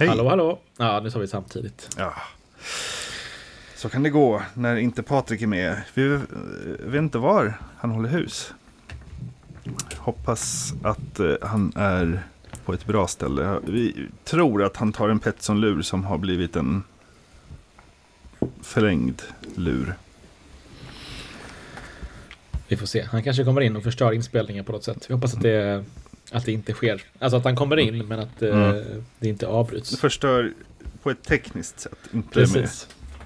Hej. Hallå, hallå. Ja, nu sa vi samtidigt. Ja. Så kan det gå när inte Patrik är med. Vi vet inte var han håller hus. Hoppas att han är på ett bra ställe. Vi tror att han tar en Petson-lur som har blivit en förlängd lur. Vi får se. Han kanske kommer in och förstör inspelningen på något sätt. Vi hoppas att det inte sker. Alltså att han kommer in, men att det inte avbryts. Det förstör på ett tekniskt sätt. Inte Precis.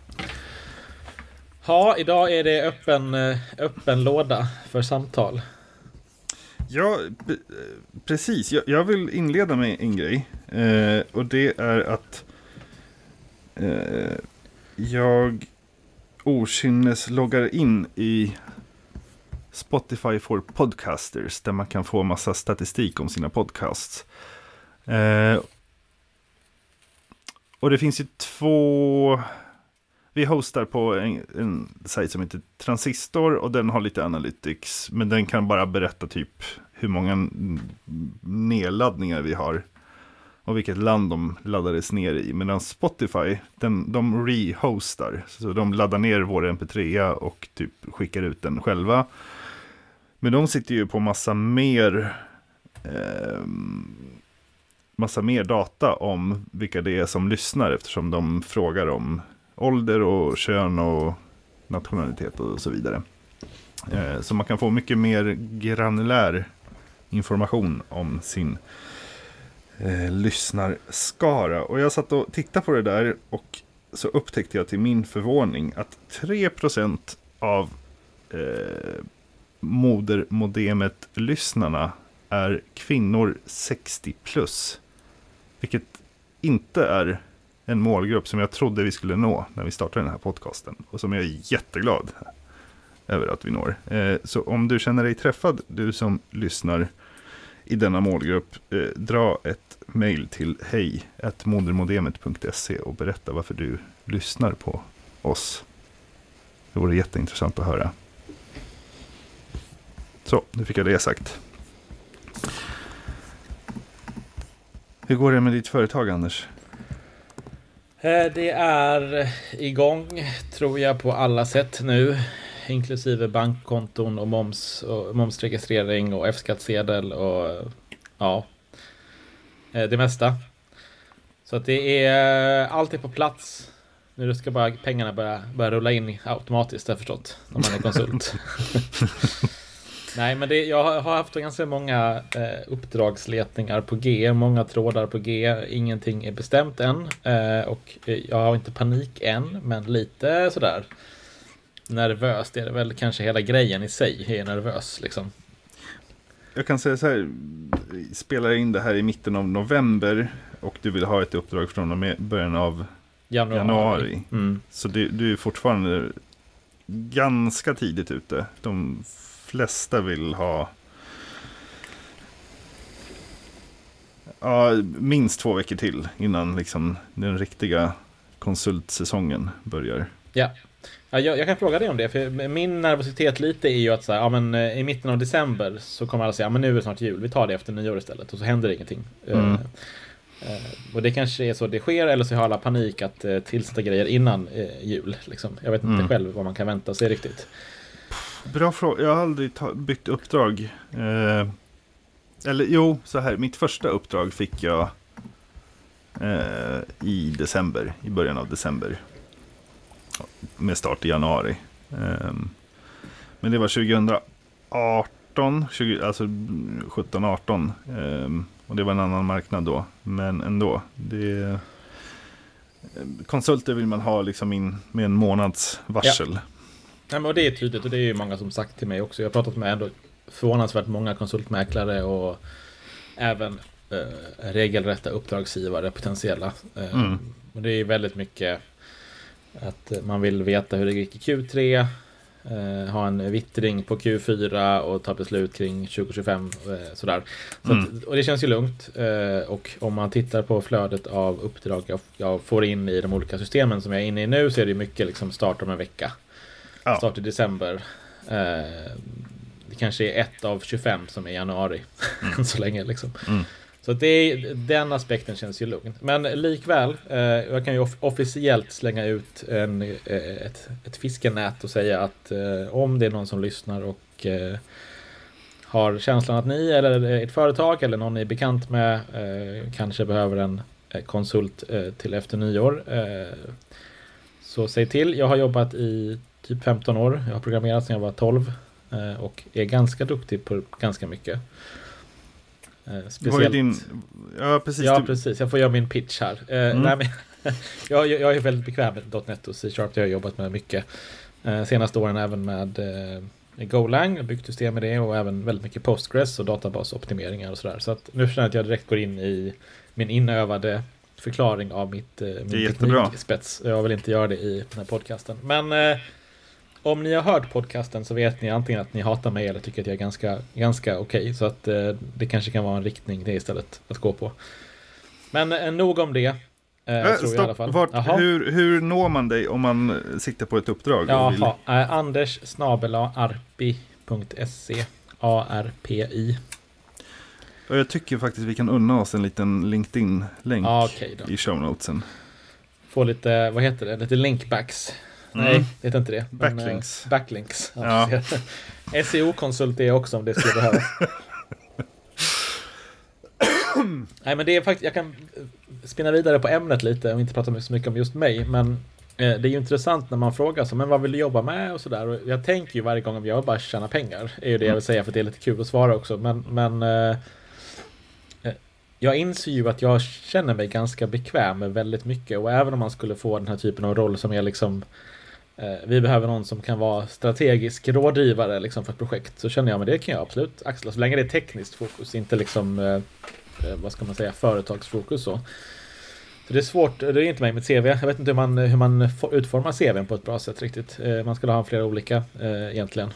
Ja, idag är det öppen låda för samtal. Ja, precis. Jag vill inleda med en grej. Och det är att jag okynnes loggar in i Spotify for Podcasters, där man kan få massa statistik om sina podcasts. Och det finns ju två... Vi hostar på en sajt som heter Transistor, och den har lite analytics, men den kan bara berätta typ hur många nedladdningar vi har och vilket land de laddades ner i. Medan Spotify, de rehostar, så de laddar ner vår mp3 och typ skickar ut den själva. Men de sitter ju på massa mer data om vilka det är som lyssnar, eftersom de frågar om ålder och kön och nationalitet och så vidare. Så man kan få mycket mer granulär information om sin lyssnarskara. Och jag satt och tittade på det där, och så upptäckte jag till min förvåning att 3% av modermodemet-lyssnarna är kvinnor 60 plus. Vilket inte är en målgrupp som jag trodde vi skulle nå när vi startade den här podcasten. Och som jag är jätteglad över att vi når. Så om du känner dig träffad, du som lyssnar i denna målgrupp, dra ett mejl till hej@modermodemet.se och berätta varför du lyssnar på oss. Det vore jätteintressant att höra. Så, nu fick jag det sagt. Hur går det med ditt företag, Anders? Det är igång, tror jag, på alla sätt nu. Inklusive bankkonton och momsregistrering och F-skattsedel och ja, det mesta. Så att det är alltid på plats. Nu ska bara pengarna börja rulla in automatiskt, jag förstått, när man är konsult. Nej, men jag har haft ganska många uppdragsletningar på G, många trådar på G. Ingenting är bestämt än, och jag har inte panik än, men lite sådär nervös. Det är väl kanske hela grejen i sig, är nervös liksom. Jag kan säga så här, spelar in det här i mitten av november och du vill ha ett uppdrag från början av januari. Så du är fortfarande ganska tidigt ute. De flesta vill ha minst 2 veckor till innan liksom den riktiga konsultsäsongen börjar. Ja. Jag kan fråga dig om det, för min nervositet lite är ju att så här, men i mitten av december så kommer alla säga, men nu är det snart jul, vi tar det efter nyår istället, och så händer ingenting. Och det kanske är så det sker, eller så har alla panik att tillsätta grejer innan jul liksom. Jag vet inte själv vad man kan vänta sig riktigt. Bra fråga. Jag har aldrig bytt uppdrag. Så här. Mitt första uppdrag fick jag i början av december. Med start i januari. Men det var 2018, alltså 17-18. Och det var en annan marknad då. Men ändå. Konsulter vill man ha liksom in med en månads varsel. Ja. Nej, men det är tydligt, och det är ju många som sagt till mig också. Jag har pratat med ändå förvånansvärt många konsultmäklare och även regelrätta uppdragsgivare, potentiella. Och det är väldigt mycket att man vill veta hur det gick i Q3, ha en vittring på Q4 och ta beslut kring 2025 sådär. Och det känns ju lugnt, och om man tittar på flödet av uppdrag jag får in i de olika systemen som jag är inne i nu, så är det mycket liksom start om en vecka. Start i december. Det kanske är 1 av 25 som är januari så länge liksom. Så den aspekten känns ju lugn. Men likväl, jag kan ju officiellt slänga ut ett fiskenät och säga att om det är någon som lyssnar och har känslan att ni eller ett företag eller någon ni är bekant med kanske behöver en konsult till efter nyår, så säg till. Jag har jobbat i typ 15 år. Jag har programmerat sedan jag var 12 och är ganska duktig på ganska mycket. Speciellt... Ja, precis. Ja, precis. Jag får göra min pitch här. Nej, men jag är väldigt bekväm med .NET och C#. Jag har jobbat med mycket. Senaste åren även med Golang, byggt system med det, och även väldigt mycket Postgres och databasoptimeringar och sådär. Så att nu känner jag att jag direkt går in i min inövade förklaring av min teknikspets. Jag vill inte göra det i den här podcasten. Men om ni har hört podcasten så vet ni antingen att ni hatar mig eller tycker att jag är ganska okej. Så att det kanske kan vara en riktning det istället att gå på. Men nog om det. Tror jag i alla fall. Hur når man dig om man sitter på ett uppdrag? Anders@arpi.se ARPI. Och jag tycker faktiskt vi kan unna oss en liten LinkedIn-länk i show notesen. Få lite, vad heter det? Lite linkbacks. Nej, det heter inte det. Backlinks. Backlinks. Ja. SEO-konsult är också om det skulle behövas. Nej, men det är faktiskt, jag kan spinna vidare på ämnet lite och inte prata så mycket om just mig, men det är ju intressant när man frågar så, men vad vill du jobba med och sådär, och jag tänker ju varje gång om jag bara tjäna pengar, är ju det jag vill säga, för det är lite kul att svara också, men jag inser ju att jag känner mig ganska bekväm med väldigt mycket, och även om man skulle få den här typen av roll som är liksom vi behöver någon som kan vara strategisk rådgivare liksom för ett projekt, så känner jag, men det kan jag absolut axla så länge det är tekniskt fokus, inte liksom vad ska man säga, företagsfokus så det är svårt, det är inte mig med CV. Jag vet inte hur man utformar CVn på ett bra sätt riktigt. Man skulle ha flera olika egentligen.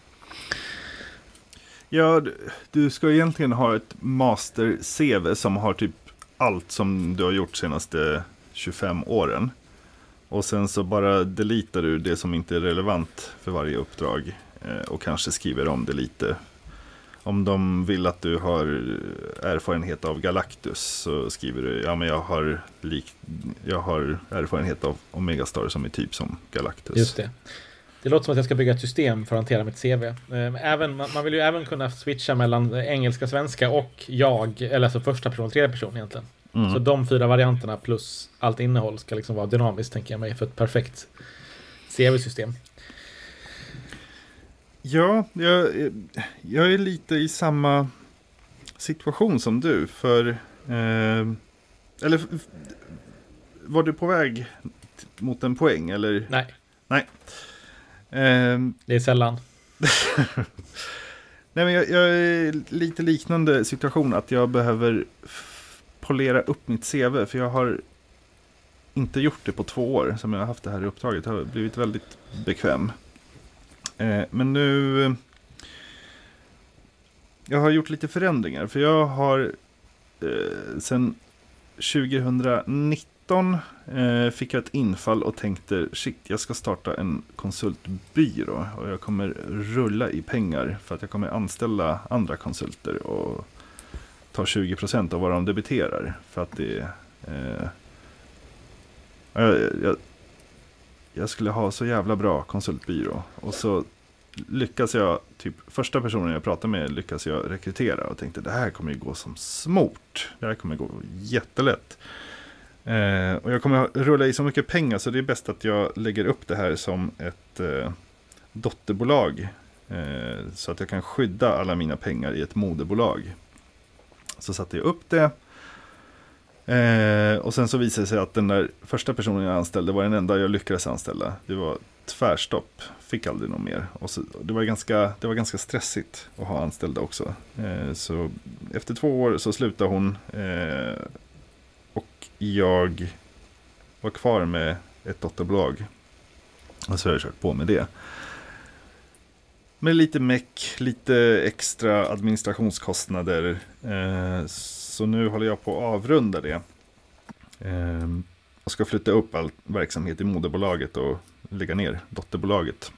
Ja, du ska egentligen ha ett master-CV som har typ allt som du har gjort senaste 25 åren. Och sen så bara deletar du det som inte är relevant för varje uppdrag och kanske skriver om det lite. Om de vill att du har erfarenhet av Galactus så skriver du, ja men jag har erfarenhet av Omegastar som är typ som Galactus. Just det. Det låter som att jag ska bygga ett system för att hantera mitt CV. Man vill ju även kunna switcha mellan engelska, svenska och jag, eller alltså första person och tredje person egentligen. Så de 4 varianterna plus allt innehåll ska liksom vara dynamiskt, tänker jag mig, för ett perfekt CV-system. Ja, jag är lite i samma situation som du. För eller var du på väg mot en poäng? Eller? Nej. Det är sällan. Nej, men jag är lite liknande situation, att jag behöver polera upp mitt CV, för jag har inte gjort det på 2 år som jag har haft det här i uppdraget. Jag har blivit väldigt bekväm. Men nu jag har gjort lite förändringar, för jag har sen 2019 fick jag ett infall och tänkte, shit, jag ska starta en konsultbyrå och jag kommer rulla i pengar för att jag kommer anställa andra konsulter och ta 20% av vad de debiterar, för att det jag skulle ha så jävla bra konsultbyrå. Och så lyckas jag, typ första personen jag pratade med lyckas jag rekrytera och tänkte, det här kommer ju gå som smort. Det här kommer gå jättelätt. Och jag kommer rulla i så mycket pengar, så det är bäst att jag lägger upp det här som ett dotterbolag. Så att jag kan skydda alla mina pengar i ett moderbolag. Så satte jag upp det. Och sen så visade det sig att den där första personen jag anställde var den enda jag lyckades anställa. Det var tvärstopp, fick aldrig någon mer. Och så, det var ganska stressigt att ha anställda också. Så efter 2 år så slutade hon. Och jag var kvar med ett dotterbolag. Och så har jag kört på med det. Med lite meck, lite extra administrationskostnader. Så nu håller jag på att avrunda det. Och ska flytta upp all verksamhet i moderbolaget och lägga ner dotterbolaget.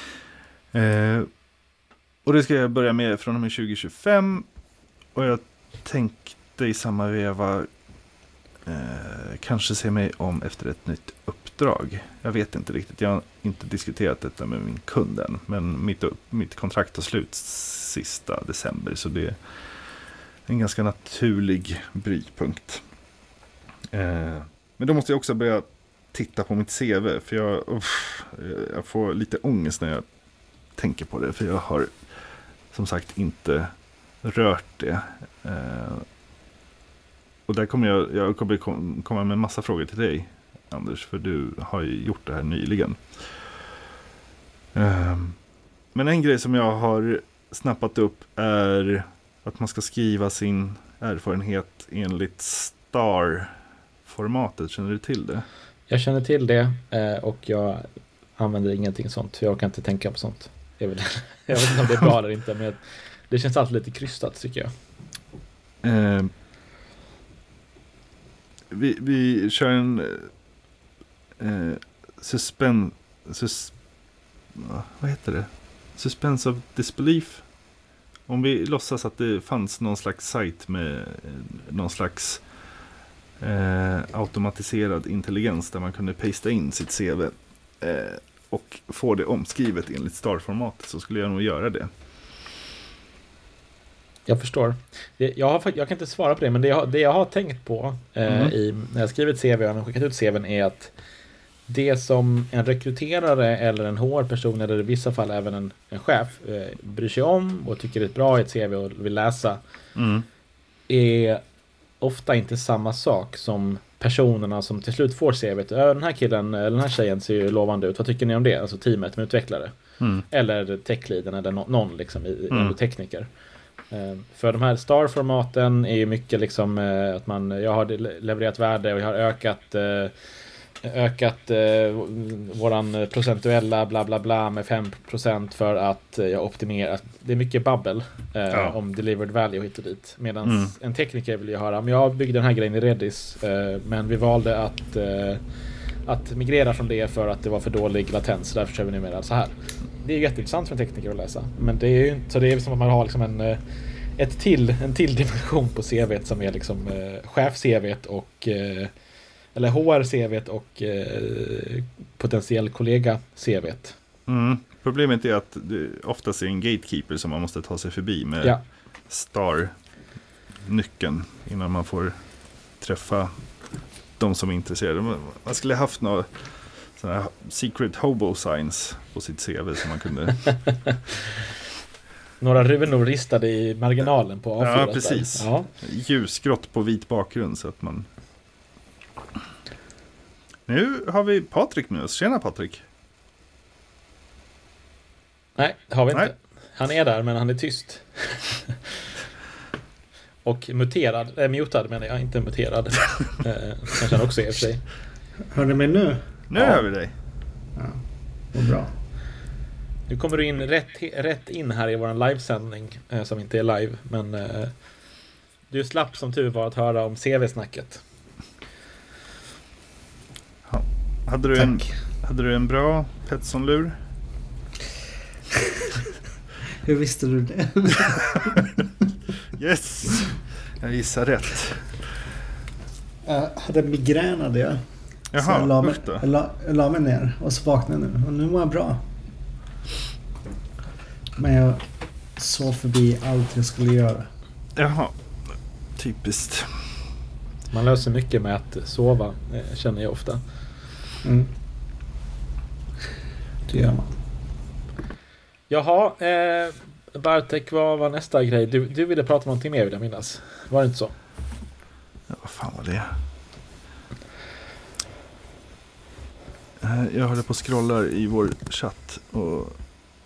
Och det ska jag börja med från och med 2025. Och jag tänkte i samma veva kanske se mig om efter ett nytt uppdrag. Jag vet inte riktigt. Jag har inte diskuterat detta med min kund än. Men mitt kontrakt tar slut sista december. Så det är en ganska naturlig brytpunkt. Men då måste jag också börja titta på mitt CV. För jag får lite ångest när jag tänker på det. För jag har som sagt inte rört det. Och där kommer jag kommer komma med en massa frågor till dig, Anders, för du har ju gjort det här nyligen. Men en grej som jag har snappat upp är att man ska skriva sin erfarenhet enligt STAR-formatet. Känner du till det? Jag känner till det och jag använder ingenting sånt. Jag kan inte tänka på sånt. Jag vet inte om det är bra eller inte, men det känns alltid lite krystat tycker jag. Vi kör en vad heter det? Suspense of disbelief. Om vi låtsas att det fanns någon slags sajt med någon slags automatiserad intelligens där man kunde pasta in sitt CV och få det omskrivet enligt STAR-formatet, så skulle jag nog göra det. Jag förstår. Jag kan inte svara på det, men det jag har tänkt på när jag skrivit CV och skickat ut CVn är att det som en rekryterare eller en HR-person eller i vissa fall även en chef bryr sig om och tycker är bra i ett CV och vill läsa är ofta inte samma sak som personerna som till slut får CVt. Den här killen eller den här tjejen ser ju lovande ut. Vad tycker ni om det? Alltså teamet med utvecklare. Eller techleaden eller någon liksom i tekniker. För de här STAR-formaten är ju mycket liksom att jag har levererat värde och jag har ökat våran procentuella bla bla bla med 5% för att jag optimerar. Det är mycket babbel om delivered value hit och dit. Medan en tekniker vill ju höra, men jag byggde den här grejen i Redis men vi valde att migrera från det för att det var för dålig latens, därför kör vi numera så här. Det är jätteintressant för en tekniker att läsa, men det är ju inte så, det är som att man har liksom en till dimension på CV:t som är liksom chef-CV:t och eller HR-CV:t och potentiell kollega-CV:t. Problemet är att det oftast är en gatekeeper som man måste ta sig förbi med STAR-nyckeln innan man får träffa de som är intresserade. Man skulle ha haft några sådana här secret hobo signs på sitt CV som man kunde... Några runor ristade i marginalen på A4. Ja, precis. Ja. Ljusgrått på vit bakgrund så att man... Nu har vi Patrik med oss. Tjena Patrik. Nej, det har vi inte. Han är där, men han är tyst. Och mutad menar jag, inte muterad. Kanske han också är för sig. Hör du mig nu? Nu hör vi dig. Ja, vad bra. Nu kommer du in rätt in här i vår livesändning som inte är live, men du slapp som tur var att höra om CV-snacket. Ja. Hade du en bra Petson-lur? Hur visste du det? Yes! Jag gissar rätt. Jag hade migränade jag. Jaha, jag la mig ner och så vaknade jag nu. Och nu var jag bra. Men jag sov förbi allt jag skulle göra. Jaha, typiskt. Man löser mycket med att sova, känner jag ofta. Det gör man. Jaha, Bartek, vad var nästa grej? Du ville prata om någonting mer, vill jag minnas. Var det inte så? Ja, vad fan var det? Jag håller på och scrollar i vår chatt och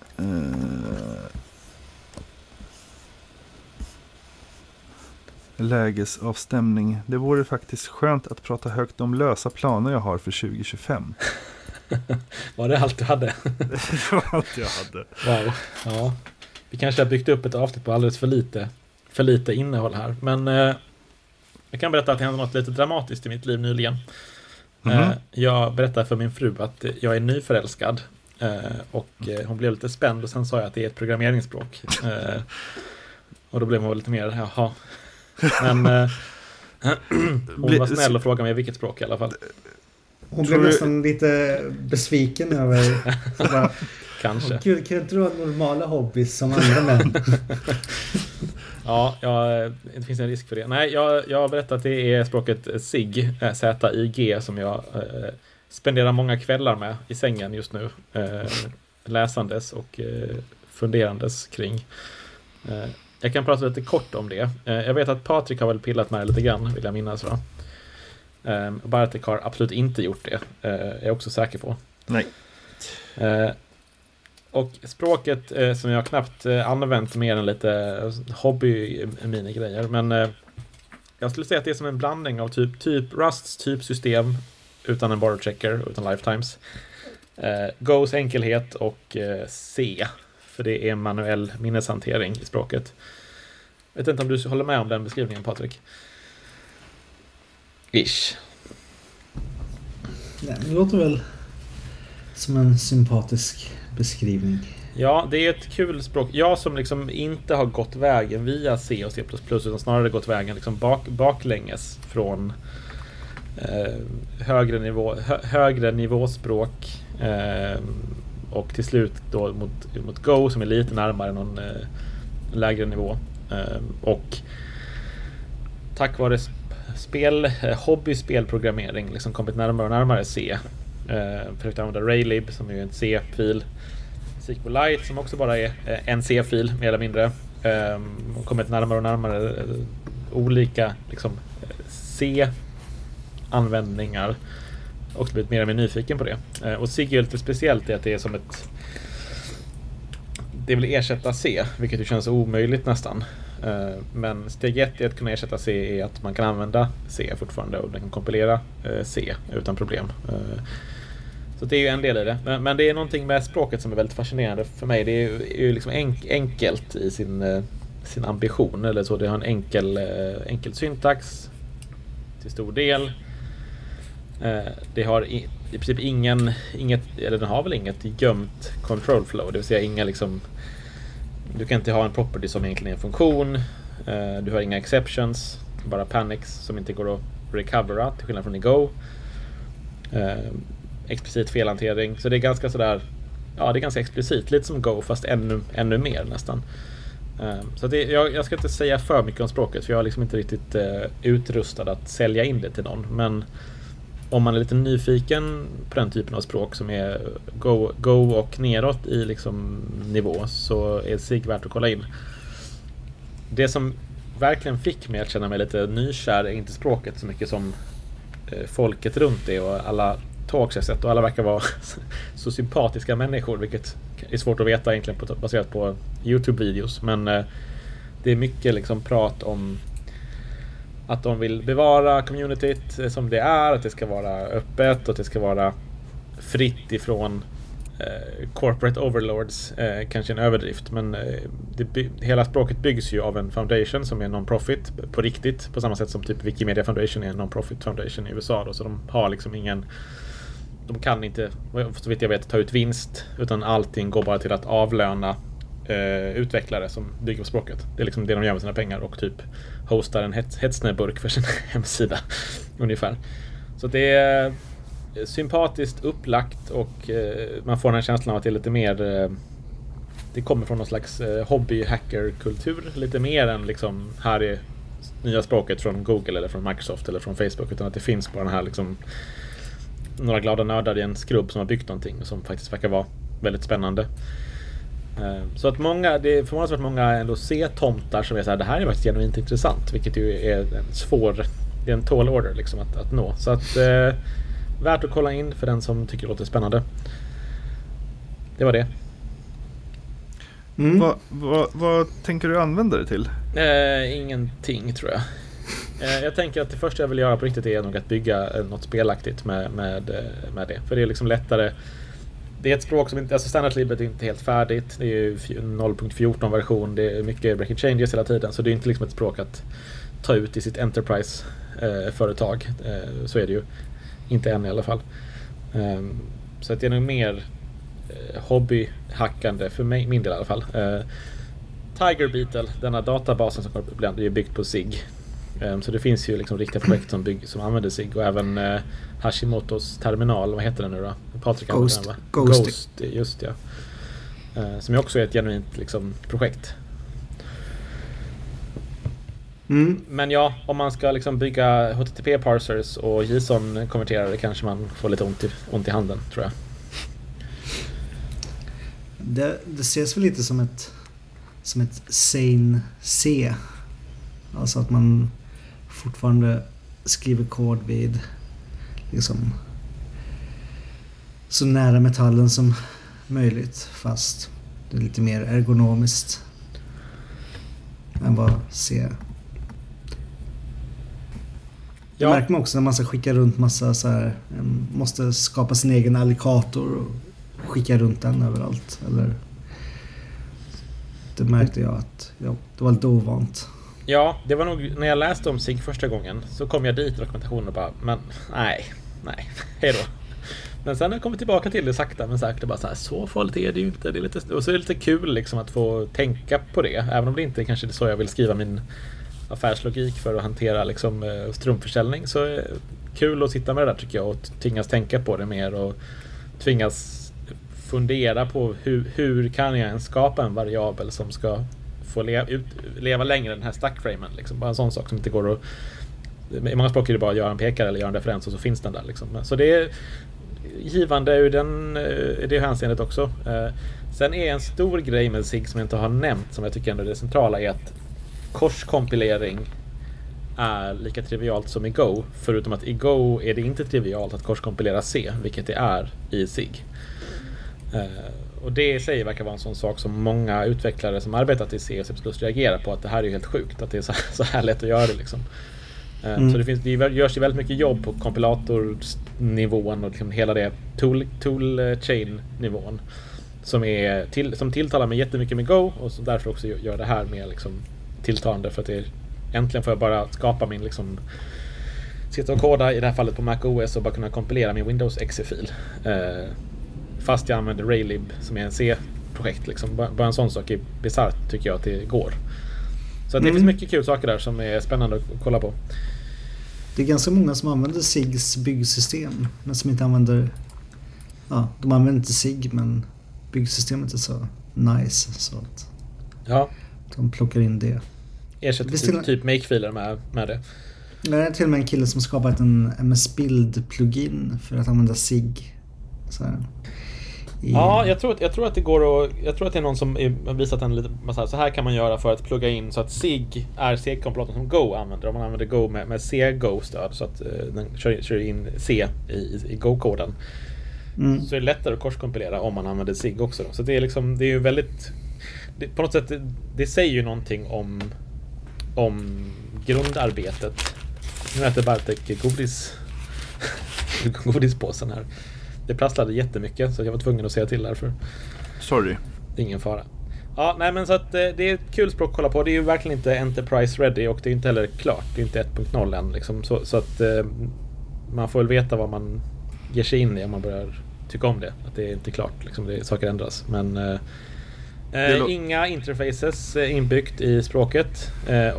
lägesavstämning. Det vore faktiskt skönt att prata högt om lösa planer jag har för 2025. Var det allt du hade? Det var allt jag hade. Wow, ja. Vi kanske har byggt upp ett avsnitt på alldeles för lite innehåll här. Men jag kan berätta att det hände något lite dramatiskt i mitt liv nyligen. Jag berättade för min fru att jag är nyförälskad. Och hon blev lite spänd och sen sa jag att det är ett programmeringsspråk. Och då blev hon lite mer, jaha. Men hon var snäll och frågade mig vilket språk i alla fall. Hon blev nästan lite besviken över sådär. Kanske. Gud, kan inte du ha normala hobbys som andra män? Ja, det finns en risk för det. Nej, jag har berättat att det är språket SIG, Z-I-G, som jag spenderar många kvällar med i sängen just nu. Läsandes och funderandes kring. Jag kan prata lite kort om det. Jag vet att Patrik har väl pillat med det lite grann, vill jag minnas, va? Bartek har absolut inte gjort det. Är jag också säker på. Nej. Och språket som jag knappt använt mer än lite hobby-minigrejer. Men jag skulle säga att det är som en blandning av typ Rusts typsystem utan en borrow checker, utan lifetimes. Go's enkelhet och C. För det är manuell minneshantering i språket. Jag vet inte om du håller med om den beskrivningen, Patrik? Ish. Ja, det låter väl som en sympatisk beskrivning. Ja, det är ett kul språk. Jag som liksom inte har gått vägen via C och C++, utan snarare gått vägen liksom baklänges från högre nivåspråk och till slut då mot Go, som är lite närmare någon lägre nivå. Och tack vare hobbyspelprogrammering liksom kommit närmare och närmare C. Försökt använda Raylib som är en C-fil. SQLite som också bara är en C-fil mer eller mindre. Kommit närmare och närmare olika liksom, C-användningar. Och blivit mer och mer nyfiken på det. Och SIG är lite speciellt i att det är som det vill ersätta C, vilket ju känns omöjligt nästan. Men steg 1 i att kunna ersätta C är att man kan använda C fortfarande och den kan kompilera C utan problem. Så det är ju en del i det. Men det är någonting med språket som är väldigt fascinerande för mig. Det är ju liksom enkelt i sin ambition eller så. Det har en enkel syntax till stor del. Det har i princip den har väl inget gömt control flow, det vill säga inga liksom, du kan inte ha en property som egentligen är en funktion, du har inga exceptions, bara panics som inte går att recovera till skillnad från i Go, explicit felhantering, så det är ganska sådär, ja, det är ganska explicit, lite som Go fast ännu mer nästan. Så jag ska inte säga för mycket om språket, för jag är liksom inte riktigt utrustad att sälja in det till någon, men om man är lite nyfiken på den typen av språk som är Go och neråt i liksom nivå, så är SIG värt att kolla in. Det som verkligen fick mig att känna mig lite nykär är inte språket så mycket som folket runt det och alla talks jag sett, och alla verkar vara så sympatiska människor, vilket är svårt att veta egentligen baserat på YouTube-videos, men det är mycket liksom prat om att de vill bevara communityt som det är, att det ska vara öppet och att det ska vara fritt ifrån corporate overlords, kanske en överdrift, men hela språket byggs ju av en foundation som är non-profit på riktigt, på samma sätt som typ Wikimedia Foundation är en non-profit foundation i USA då, så de har liksom de kan inte, så vitt jag vet, ta ut vinst, utan allting går bara till att avlöna utvecklare som bygger på språket. Det är liksom det de gör med sina pengar, och typ hostar en hetsnäburk för sin hemsida ungefär. Så det är sympatiskt upplagt, och man får den känslan av att det är lite mer det kommer från någon slags hobby-hacker-kultur, lite mer än liksom här är nya språket från Google eller från Microsoft eller från Facebook, utan att det finns bara den här liksom några glada nördar i en skrubb som har byggt någonting som faktiskt verkar vara väldigt spännande. Så att det förmodligen många ändå C-tomtar som är så här, det här är faktiskt genuint intressant, vilket ju är det är en tall order liksom att nå. Så att värt att kolla in för den som tycker det låter spännande. Det var det. Vad tänker du använda det till? Ingenting, tror jag. Jag tänker att det första jag vill göra på riktigt är nog att bygga något spelaktigt med det. För det är liksom lättare. Det är ett språk som inte, alltså standardlibet är inte helt färdigt. Det är ju 0.14 version. Det är mycket breaking changes hela tiden. Så det är inte liksom ett språk att ta ut i sitt enterprise-företag. Så är det ju. Inte än i alla fall. Så att det är nog mer hobbyhackande för mig, min del i alla fall. Tiger Beetle, denna databasen som ibland är byggt på SIG. Så det finns ju liksom riktiga projekt som använder SIG, och även Hashimotos terminal, vad heter den nu då? Patrik använder den, va? Ghost, just ja. Som ju också är ett genuint liksom projekt. Men ja, om man ska liksom bygga HTTP-parsers och JSON-konverterare kanske man får lite ont i handen, tror jag. Det ses väl lite som ett sane C. Alltså att man fortfarande skriver kod vid liksom så nära metallen som möjligt, fast det är lite mer ergonomiskt än vad C. Det märker man också när man ska skicka runt massa så här, måste skapa sin egen alligator och skicka runt den överallt, eller det märkte jag att det var lite ovant. Ja, det var nog när jag läste om SIG första gången, så kom jag dit i dokumentationen och bara, men nej, hej då. Men sen har jag kommit tillbaka till det sakta men säkert, bara så farligt är det ju inte. Det är lite, och så är det lite kul liksom att få tänka på det, även om det inte kanske är så jag vill skriva min affärslogik för att hantera liksom strumpförsäljning, så är det kul att sitta med det där, tycker jag, och tvingas tänka på det mer och tvingas fundera på hur kan jag ens skapa en variabel som ska få leva längre, den här stackframen liksom. Bara en sån sak som inte går att, i många språk är det bara att göra en pekare eller göra en referens och så finns den där liksom. Så det är givande ur det hänseendet också. Sen är en stor grej med SIG som jag inte har nämnt, som jag tycker ändå är det centrala, är att korskompilering är lika trivialt som i Go, förutom att i Go är det inte trivialt att korskompilera C, vilket det är i SIG. Och det i sig verkar vara en sån sak som många utvecklare som arbetat i C och C++ reagerar på, att det här är ju helt sjukt, att det är så här lätt att göra det liksom. Så det görs ju väldigt mycket jobb på kompilatornivån och liksom hela det toolchain-nivån som tilltalar mig jättemycket med Go, och så därför också gör det här mer liksom tilltalande, för att äntligen får jag bara skapa min liksom, sitta och koda i det här fallet på Mac OS och bara kunna kompilera min Windows exe-fil. Fast jag använder Raylib som är en C-projekt liksom. Bara en sån sak är bisarrt, tycker jag, att det går. Så att det finns mycket kul saker där som är spännande att kolla på. Det är ganska många som använder SIGs byggsystem, men som inte använder... Ja, de använder inte SIG, men byggsystemet är så nice så att de plockar in det. Ersätter typ make-filer med det. Det är till och med en kille som skapat en MS-Build-plugin för att använda SIG. Så här. Ja, jag tror att det går att, jag tror att det är någon som har visat en lite så här kan man göra för att plugga in så att SIG är C-kompilatorn som Go använder. Om man använder Go med C-Go-stöd så att den kör in C i Go-koden. Så är det lättare att korskompilera om man använder SIG också då. Så det är liksom, det är ju väldigt på något sätt, det säger ju någonting om grundarbetet. Nu äter Bartek godispåsen här. Det prasslade jättemycket så jag var tvungen att säga till därför. Sorry. Ingen fara. Ja, nej men så att det är ett kul språk att kolla på. Det är ju verkligen inte Enterprise ready och det är inte heller klart. Det är inte 1.0 än liksom. Så att man får väl veta vad man ger sig in i om man börjar tycka om det. Att det är inte klart liksom, saker ändras. Men inga interfaces inbyggt i språket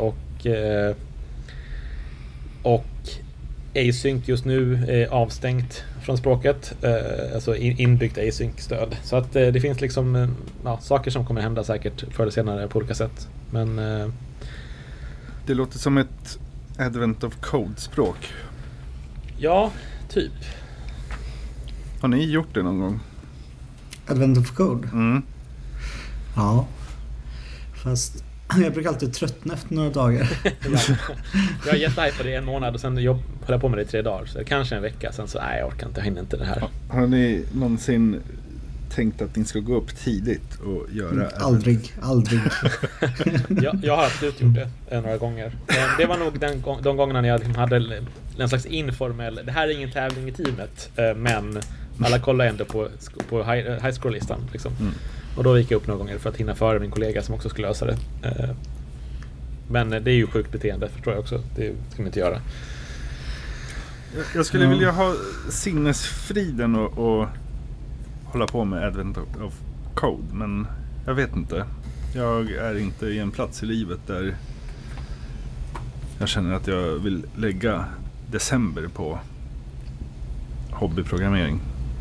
och async just nu är avstängt från språket, alltså inbyggt async-stöd. Så att det finns liksom saker som kommer hända säkert förr eller senare på olika sätt. Men det låter som ett Advent of Code-språk. Ja, typ. Har ni gjort det någon gång? Advent of Code? Mm. Ja. Fast jag brukar alltid tröttna efter några dagar. Jag har jättehype på det i en månad och sen höll jag på med det i 3 dagar. Så kanske en vecka, sen så jag orkar inte, jag hinner inte det här. Har ni någonsin tänkt att ni ska gå upp tidigt och göra... Aldrig. Jag har absolut gjort det några gånger. Det var nog de gångerna när jag hade en slags informell... Det här är ingen tävling i teamet, men alla kollar ändå på high score-listan. Liksom. Och då gick jag upp några gånger för att hinna före min kollega som också skulle lösa det. Men det är ju sjukt beteende, förstår jag också. Det ska man inte göra. Jag skulle vilja ha sinnesfriden och hålla på med Advent of Code, men jag vet inte. Jag är inte i en plats i livet där Jag känner att jag vill lägga december på hobbyprogrammering.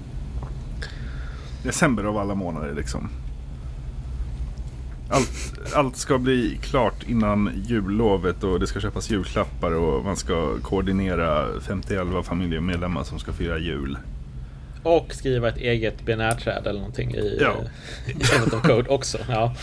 December av alla månader liksom. Allt ska bli klart innan jullovet och det ska köpas julklappar och man ska koordinera 50-11 familjemedlemmar som ska fira jul. Och skriva ett eget binärträd eller någonting i Element of Code också. Ja.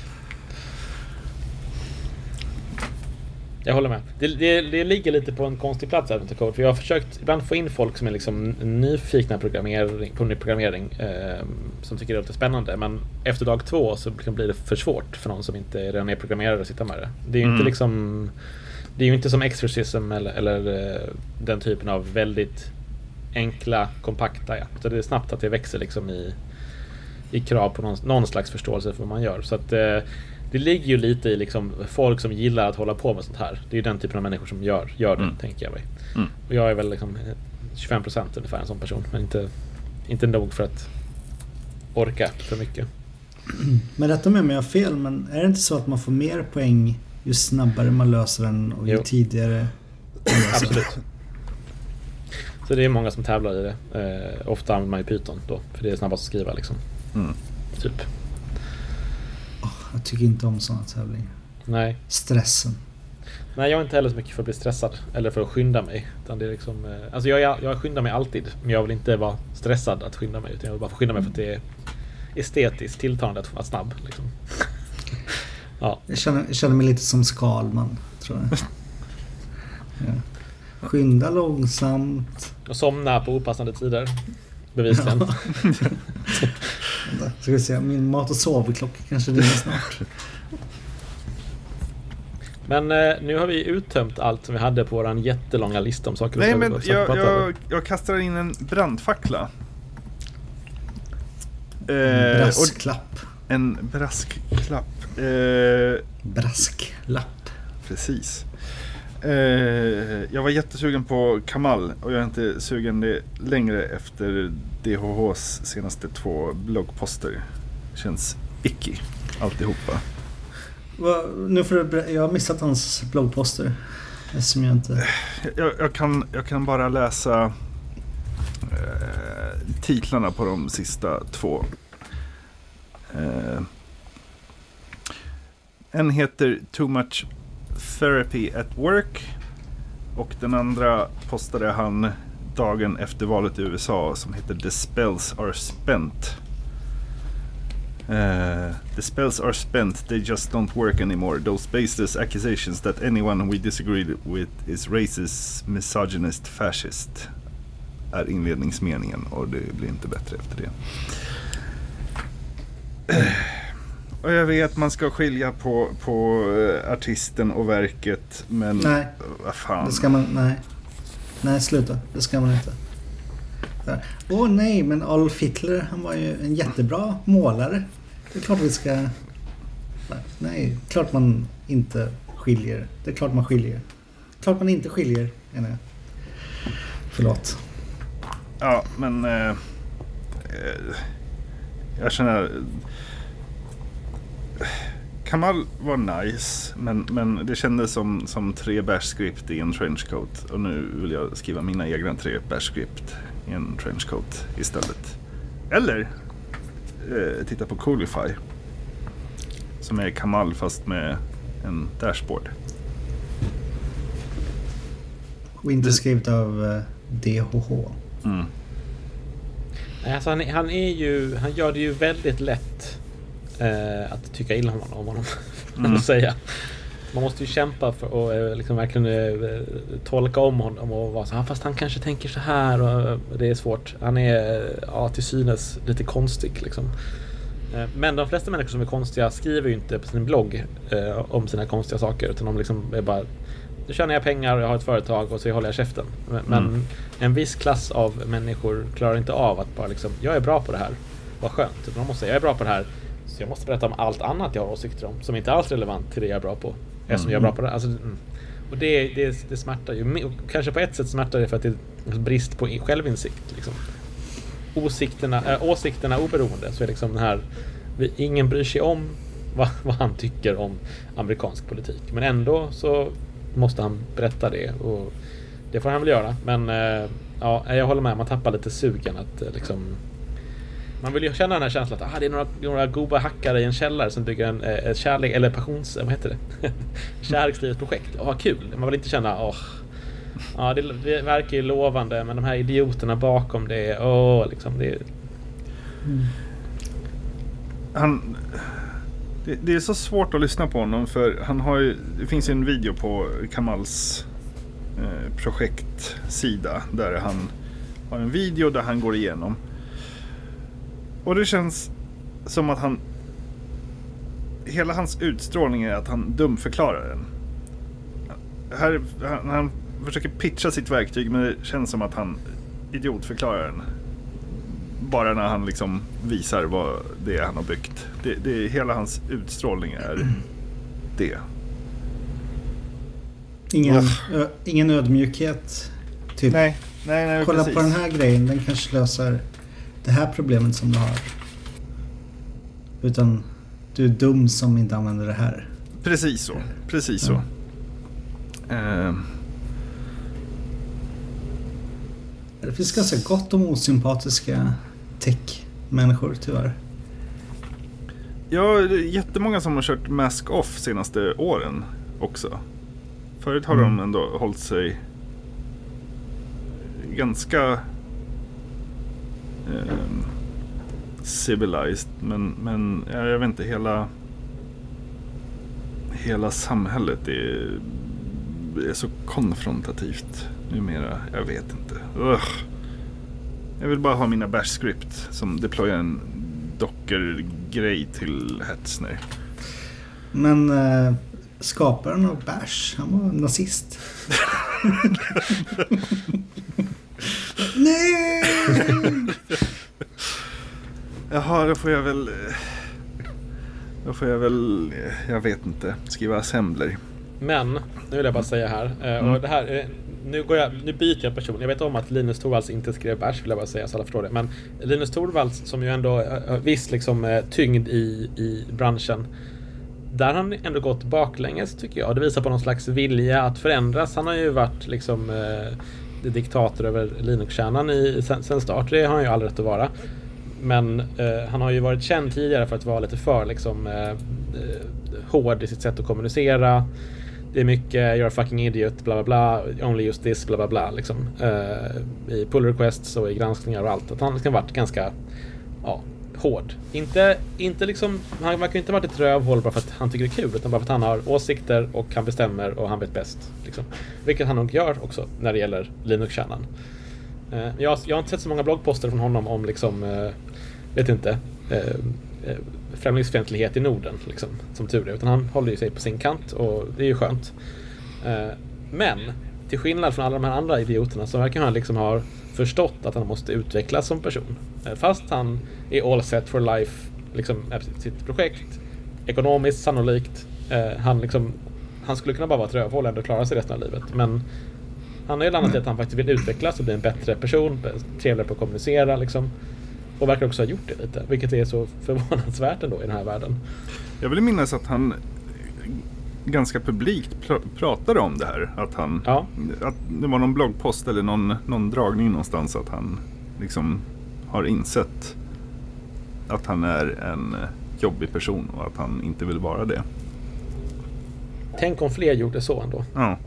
Jag håller med. Det ligger lite på en konstig plats Element of Code. För jag har försökt ibland få in folk som är liksom nyfikna på ny programmering som tycker det är lite spännande. Men efter dag 2 så blir det för svårt för någon som inte redan är programmerare att sitta med det. Det är ju inte liksom... Det är ju inte som Exorcism eller den typen av väldigt enkla, kompakta. Ja. Så det är snabbt att det växer liksom i krav på någon slags förståelse för vad man gör. Så att det ligger ju lite i liksom folk som gillar att hålla på med sånt här. Det är ju den typen av människor som gör det, tänker jag mig. Och jag är väl liksom 25% ungefär en sån person, men inte nog för att orka för mycket. Men rätta med om jag har fel, men är det inte så att man får mer poäng ju snabbare man löser den och ju tidigare? Absolut. Så det är många som tävlar i det. Ofta använder man ju Python då, för det är snabbast att skriva liksom. Typ. Jag tycker inte om sådana tävlingar. Nej. Stressen. Nej, jag är inte heller så mycket för att bli stressad eller för att skynda mig. Utan det är liksom, alltså jag skyndar mig alltid, men jag vill inte vara stressad att skynda mig, utan jag vill bara skynda mig för att det är estetiskt tilltalande att vara snabb. Liksom. Ja. Jag känner mig lite som Skalman, tror jag. Ja. Skynda långsamt. Och somna på opassande tider. Bevisligen. Ja. Ska vi se, min mat- och sovklocka kanske ringer snart. Men nu har vi uttömt allt som vi hade på våran jättelånga lista om saker. Nej, men jag kastar in en brandfackla. En brasklapp. En brasklapp. Brasklapp. Precis. Jag var jättesugen på Kamal och jag är inte sugen det längre efter DHHs senaste 2 bloggposter. Känns icky alltihopa. Nu jag har missat hans bloggposter. Eftersom jag inte... Jag kan bara läsa titlarna på de sista 2. En heter Too Much Therapy at Work och den andra postade han dagen efter valet i USA som heter The Spells Are Spent. The spells are spent, they just don't work anymore. Those baseless accusations that anyone we disagree with is racist, misogynist, fascist är inledningsmeningen och det blir inte bättre efter det. Och jag vet man ska skilja på artisten och verket, men nej, vad fan. Det ska man, nej sluta, det ska man inte. Nej, men Adolf Hitler, han var ju en jättebra målare. Det är klart vi ska... Nej, klart man inte skiljer. Det är klart man skiljer. Klart man inte skiljer, menar jag. Förlåt. Ja, men jag känner... Kamal var nice, men det kändes som 3 bash-script i en trenchcoat. Och nu vill jag skriva mina egna 3 bash-script i en trenchcoat istället. Eller titta på Coolify, som är Kamal fast med en dashboard. Och inte skrivet av DHH. Alltså han gör det ju väldigt lätt att tycka illa om honom. Att säga. Man måste ju kämpa för att liksom verkligen tolka om honom och vara så här, fast han kanske tänker så här och det är svårt. Han är till synes lite konstig liksom. Men de flesta människor som är konstiga skriver ju inte på sin blogg om sina konstiga saker, utan de liksom är bara, nu tjänar jag pengar och jag har ett företag och så håller jag käften. Men en viss klass av människor klarar inte av att bara liksom, jag är bra på det här, vad skönt. De måste säga, jag är bra på det här, så jag måste berätta om allt annat jag har åsikter om som inte alls är relevant till det jag är bra på. Eftersom jag är bra på det. Alltså, och det smärtar ju. Och kanske på ett sätt smärtar det för att det är brist på självinsikt. Liksom. Åsikterna oberoende, så är liksom den här, ingen bryr sig om vad han tycker om amerikansk politik. Men ändå så måste han berätta det, och det får han väl göra. Men ja, jag håller med, man tappar lite sugen att liksom, man vill ju känna den här känslan att det är några goda hackare i en källare som bygger en kärlek eller passions, vad heter det? Kärlekslivet projekt. Kul. Man vill inte känna ja, det verkar ju lovande, men de här idioterna bakom det, liksom det. Det är så svårt att lyssna på honom, för han har ju, det finns en video på Kamals projektsida där han har en video där han går igenom, och det känns som att hela hans utstrålning är att han dumförklarar den. Han försöker pitcha sitt verktyg, men det känns som att han idiotförklarar den bara när han liksom visar vad det är han har byggt. Det hela hans utstrålning är det. Ingen ödmjukhet. Typ. Nej, kolla precis. på den här grejen, den kanske löser det här problemet som du har. Utan du är dum som inte använder det här. Precis så. Det finns ganska gott om osympatiska tech-människor tyvärr. Ja, det är jättemånga som har kört Mask Off senaste åren också. Förut har de ändå hållit sig ganska civilized, men jag vet inte, hela samhället är så konfrontativt numera. Jag vet inte. Jag vill bara ha mina bash-script som deployar en Docker-grej till Hetzner. Men skaparen av Bash, han var nazist. Nej! Jaha, då får jag väl, jag vet inte, skriva assembler. Men, nu vill jag bara säga här, och det här, nu byter jag person. Jag vet om att Linus Torvalds inte skrev Bash, vill jag bara säga så alla förstår det. Men Linus Torvalds, som ju ändå viss liksom tyngd i branschen, där har han ändå gått baklänges tycker jag. Det visar på någon slags vilja att förändras. Han har ju varit liksom diktator över Linux-kärnan sen start. Det har han ju aldrig rätt att vara. Men han har ju varit känd tidigare för att vara lite för liksom hård i sitt sätt att kommunicera. Det är mycket you're a fucking idiot, bla bla bla, only use this, bla bla bla liksom. I pull requests och i granskningar och allt. Att han liksom varit ganska hård. Inte liksom, han verkar inte varit ett rövhål bara för att han tycker det är kul, utan bara för att han har åsikter och han bestämmer och han vet bäst liksom. Vilket han nog gör också när det gäller Linux-kärnan. Jag har inte sett så många bloggposter från honom om liksom vet inte främlingsfientlighet i Norden liksom, som tur är, utan han håller ju sig på sin kant och det är ju skönt. Men till skillnad från alla de här andra idioterna så verkar han liksom ha förstått att han måste utvecklas som person. Fast han är all set for life liksom, sitt projekt ekonomiskt sannolikt, han skulle kunna bara vara ett rövhål och klara sig resten av livet, men han har ju landat i att han faktiskt vill utvecklas och bli en bättre person, trevligare på att kommunicera liksom, och verkar också ha gjort det lite, vilket är så förvånansvärt ändå i den här världen. Jag vill minnas att han ganska publikt pratade om det här, att att det var någon bloggpost eller någon dragning någonstans att han liksom har insett att han är en jobbig person och att han inte vill vara det. Tänk om fler gjorde så ändå. Ja.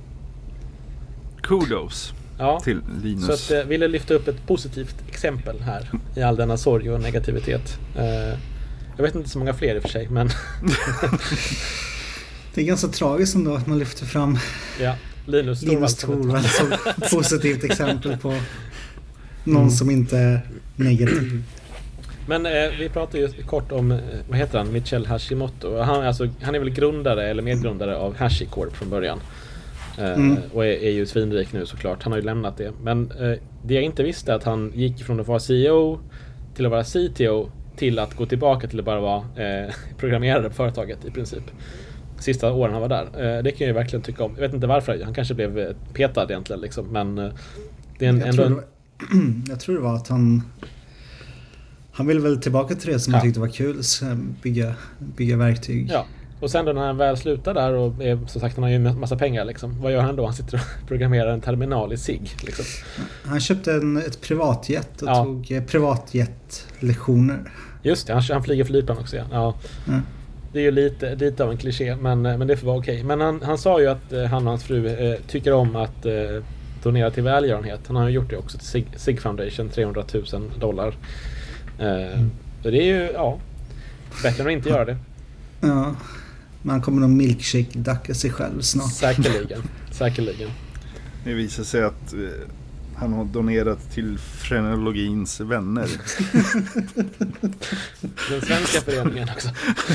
Kudos till Linus. Så att ville lyfta upp ett positivt exempel här i all denna sorg och negativitet. Jag vet inte så många fler i och för sig, men det är ganska tragiskt ändå att man lyfter fram Linus Torvalds som ett positivt exempel på någon som inte är negativ. Men vi pratade ju kort om, vad heter han? Michel Hashimoto. Han är väl grundare eller medgrundare av HashiCorp från början. Och är ju svinrik nu såklart. Han har ju lämnat det. Men det jag inte visste är att han gick från att vara CEO till att vara CTO till att gå tillbaka till att bara vara programmerare på företaget i princip. Sista åren han var där. Det kan jag ju verkligen tycka om. Jag vet inte varför. Han kanske blev petad egentligen liksom. Men det är jag tror det var att han ville väl tillbaka till det som han tyckte var kul, bygga verktyg. Ja. Och sen då när han väl slutar där och är, som sagt, han har ju en massa pengar liksom. Vad gör han då? Han sitter och programmerar en terminal i SIG liksom. Han köpte ett privatjet och tog privatjetlektioner. Just det, han flyger flygplan också. Ja. Mm. Det är ju lite av en kliché, men det får vara okej. Men han sa ju att han och hans fru tycker om att donera till välgörenhet. Han har ju gjort det också till SIG Foundation, $300,000. Så det är ju, bättre än att inte göra det. Ja, man kommer nog milkshake-dacka sig själv snart. Säkerligen. Det visar sig att han har donerat till frenologins vänner. Den svenska föreningen också.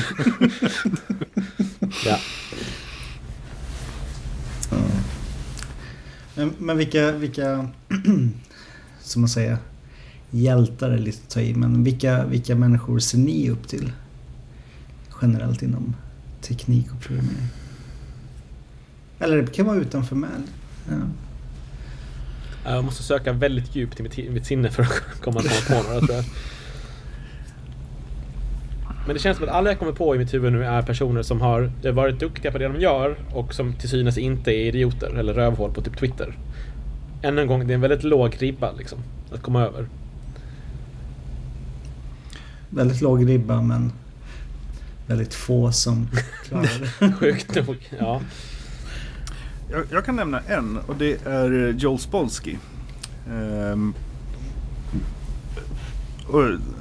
Ja. Men vilka som man säger, hjältar är lite att ta i, men vilka människor ser ni upp till generellt inom teknik och programmering? Eller det kan vara utanför med. Ja. Jag måste söka väldigt djupt i mitt sinne för att komma på några, tror jag. Men det känns som att alla jag kommer på i mitt huvud nu är personer som har varit duktiga på det de gör och som till synes inte är idioter eller rövhål på typ Twitter. Än en gång, det är en väldigt låg ribba liksom, att komma över. Väldigt låg ribba, men väldigt få som klarar det. Sjukt nog, ja. Jag kan nämna en, och det är Joel Spolsky. Och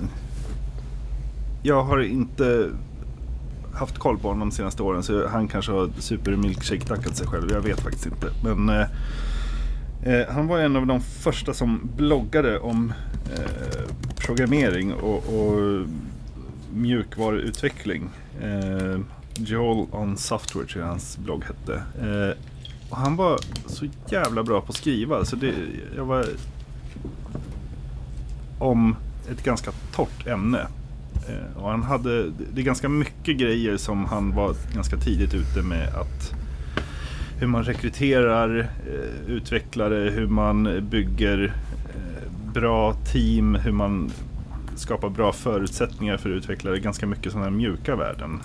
jag har inte haft koll på honom de senaste åren, så han kanske har super-milkshake-tackat sig själv. Jag vet faktiskt inte. Men han var en av de första som bloggade om programmering och mjukvaruutveckling. Joel on Software tror jag hans blogg hette. Och han var så jävla bra på att skriva, så jag var om ett ganska torrt ämne. Och han hade, det är ganska mycket grejer som han var ganska tidigt ute med, att hur man rekryterar utvecklare, hur man bygger bra team, hur man skapar bra förutsättningar för utvecklare, ganska mycket sådana här mjuka värden.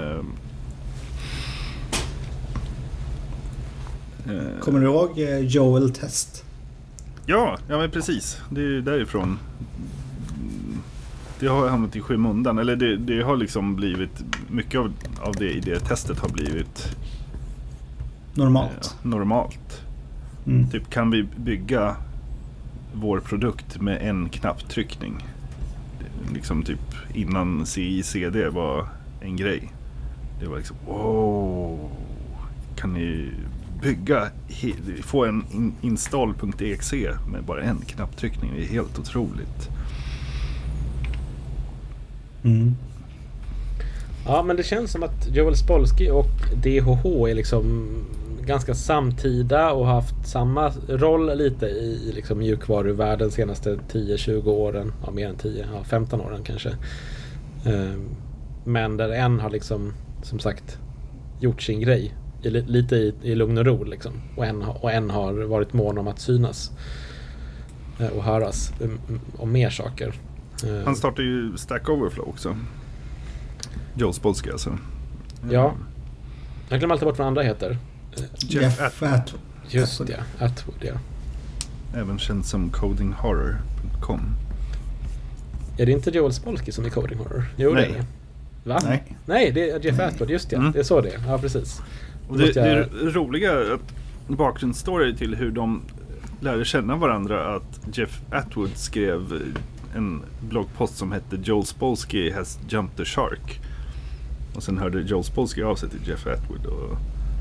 Kommer du ihåg Joel Test? Ja, men precis. Det är därifrån. Det har hamnat i skymundan. Eller det har liksom blivit, mycket av det i det testet har blivit normalt. Mm. Typ, kan vi bygga vår produkt med en knapptryckning? Liksom typ innan CI/CD var en grej. Det var liksom, kan ni bygga, få en install.exe med bara en knapptryckning? Det är helt otroligt. Mm. Ja, men det känns som att Joel Spolsky och DHH är liksom ganska samtida och har haft samma roll lite i liksom mjukvaruvärlden de senaste 10-20 åren. Ja, mer än 10, 15 åren kanske. Men där en har liksom, som sagt, gjort sin grej lite i lugn och ro liksom. Och en har varit mån om att synas och höras om mer saker. Han startade ju Stack Overflow också. Joel Spolsky alltså. Ja. Jag glömmer alltid bort vad andra heter. Jeff Atwood. Just det, Atwood, ja. Även känd som codinghorror.com. Är det inte Joel Spolsky som är Coding Horror? Jo, nej. Det är det. Va? Nej, det är Jeff Atwood, just det. Det är så det är. Ja, precis. Och det är roliga att bakgrundsstory till hur de lärde känna varandra, att Jeff Atwood skrev en bloggpost som hette Joel Spolsky has jumped the shark. Och sen hörde Joel Spolsky av sig till Jeff Atwood och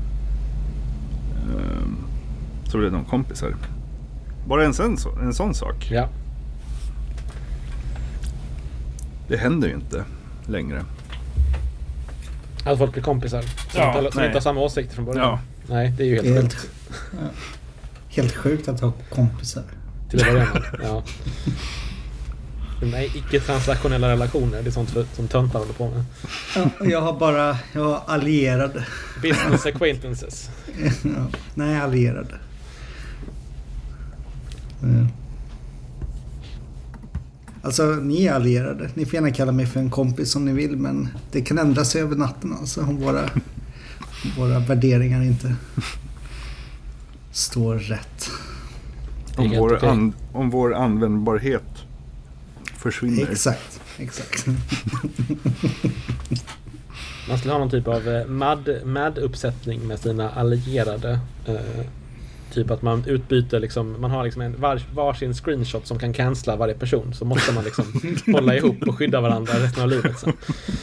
så blev de kompisar. Bara en sån sak. Ja. Det händer ju inte längre. Att folk blir kompisar som inte har samma åsikter från början. Ja. Nej, det är ju helt sjukt. Helt sjukt att ha kompisar. Till att börja med, ja. Nej, icke-transaktionella relationer. Det är sånt som töntar håller på med. Ja, jag har allierade. Business acquaintances. Ja, nej, allierade. Alltså, ni är allierade. Ni får gärna kalla mig för en kompis om ni vill, men det kan ändra sig över natten alltså, om våra värderingar inte står rätt. Om vår användbarhet försvinner. Exakt. Man skulle ha någon typ av MAD-uppsättning med sina allierade. Typ att man utbyter liksom, man har liksom varsin screenshot som kan cancella varje person, så måste man liksom hålla ihop och skydda varandra resten av livet sen.